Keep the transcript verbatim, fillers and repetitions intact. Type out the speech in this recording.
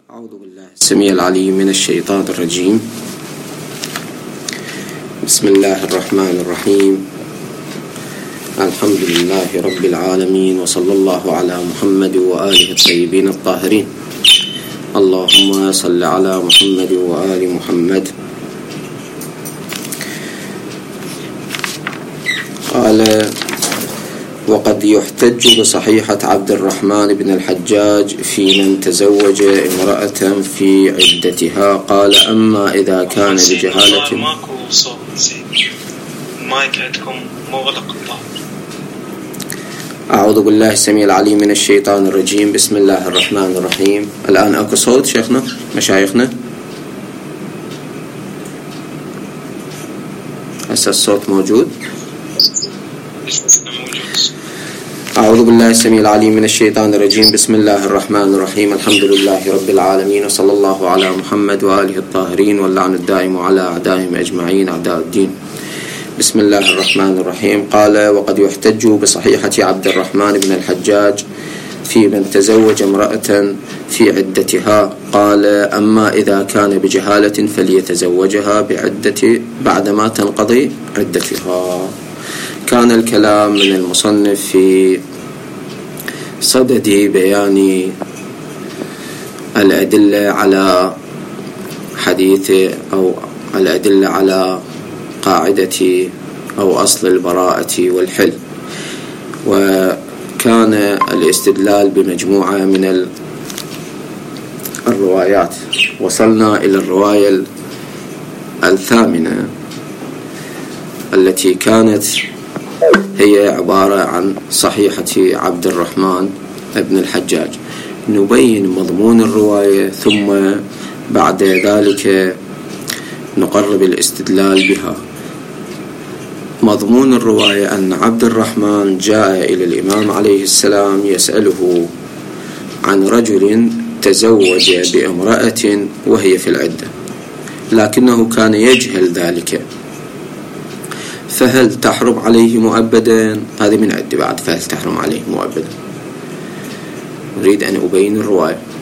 أعوذ بالله السميع العليم من الشيطان الرجيم. بسم الله الرحمن الرحيم. الحمد لله رب العالمين، وصلى الله على محمد وآله الطيبين الطاهرين. اللهم صل على محمد وآل محمد. قال: وقد يحتج بصحيحة عبد الرحمن بن الحجاج في من تزوج امرأة في عدتها. قال: أما إذا كان بجهالة. ماكو صوت المايك عندكم مغلق. أعوذ بالله السميع العليم من الشيطان الرجيم. بسم الله الرحمن الرحيم. الآن أكو صوت شيخنا مشايخنا؟ هسه الصوت موجود؟ أعوذ بالله السميع العليم من الشيطان الرجيم. بسم الله الرحمن الرحيم. الحمد لله رب العالمين، وصلى الله على محمد وآله الطاهرين، واللعن الدائم على أعدائهم أجمعين أعداء الدين. بسم الله الرحمن الرحيم. قال: وقد يحتج بصحيحة عبد الرحمن بن الحجاج في من تزوج امرأة في عدتها. قال: أما إذا كان بجهالة فليتزوجها بعدة بعدما تنقضي عدتها. كان الكلام من المصنف في صدد بيان الأدلة على حديث أو الأدلة على قاعدة أو أصل البراءة والحل، وكان الاستدلال بمجموعة من الروايات. وصلنا إلى الرواية الثامنة التي كانت هي عبارة عن صحيحة عبد الرحمن بن الحجاج. نبين مضمون الرواية ثم بعد ذلك نقرب الاستدلال بها. مضمون الرواية أن عبد الرحمن جاء إلى الإمام عليه السلام يسأله عن رجل تزوج بامرأة وهي في العدة، لكنه كان يجهل ذلك، فهل تحرم عليه مؤبدا؟ هذه من عدة بعد، فهل تحرم عليه مؤبدا؟ أريد أن أبين الرواية.